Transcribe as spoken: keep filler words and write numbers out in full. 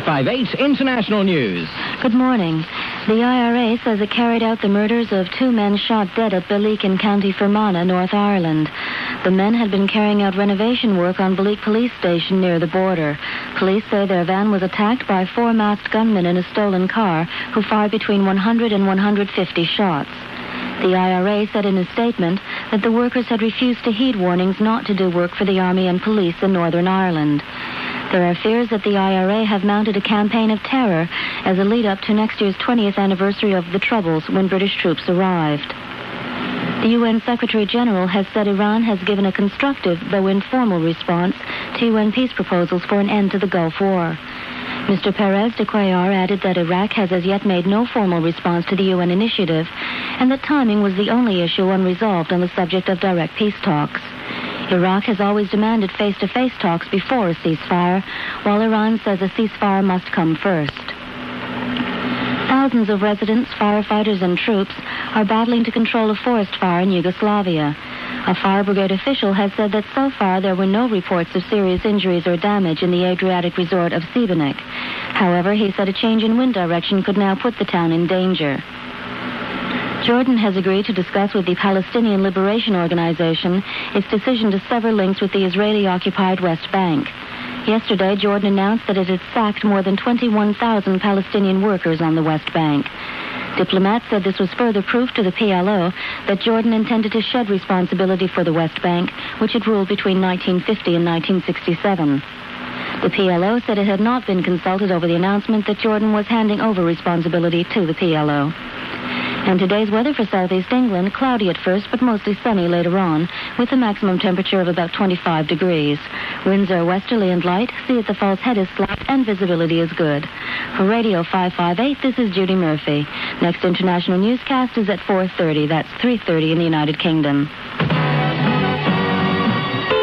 five five eight International News. Good morning. The I R A says it carried out the murders of two men shot dead at Balleek in County Fermanagh, North Ireland. The men had been carrying out renovation work on Balleek Police Station near the border. Police say their van was attacked by four masked gunmen in a stolen car who fired between one hundred and one hundred fifty shots. The I R A said in a statement that the workers had refused to heed warnings not to do work for the Army and police in Northern Ireland. There are fears that the I R A have mounted a campaign of terror as a lead-up to next year's twentieth anniversary of the Troubles when British troops arrived. The U N Secretary-General has said Iran has given a constructive, though informal, response to U N peace proposals for an end to the Gulf War. Mister Perez de Cuellar added that Iraq has as yet made no formal response to the U N initiative, and that timing was the only issue unresolved on the subject of direct peace talks. Iraq has always demanded face-to-face talks before a ceasefire, while Iran says a ceasefire must come first. Thousands of residents, firefighters, and troops are battling to control a forest fire in Yugoslavia. A fire brigade official has said that so far there were no reports of serious injuries or damage in the Adriatic resort of Šibenik. However, he said a change in wind direction could now put the town in danger. Jordan has agreed to discuss with the Palestinian Liberation Organization its decision to sever links with the Israeli-occupied West Bank. Yesterday, Jordan announced that it had sacked more than twenty-one thousand Palestinian workers on the West Bank. Diplomats said this was further proof to the P L O that Jordan intended to shed responsibility for the West Bank, which had ruled between nineteen fifty and nineteen sixty-seven. The P L O said it had not been consulted over the announcement that Jordan was handing over responsibility to the P L O. And today's weather for southeast England, cloudy at first, but mostly sunny later on, with a maximum temperature of about twenty-five degrees. Winds are westerly and light, sea at the Falls Head is slight, and visibility is good. For Radio five five eight, this is Judy Murphy. Next international newscast is at four thirty. That's three thirty in the United Kingdom.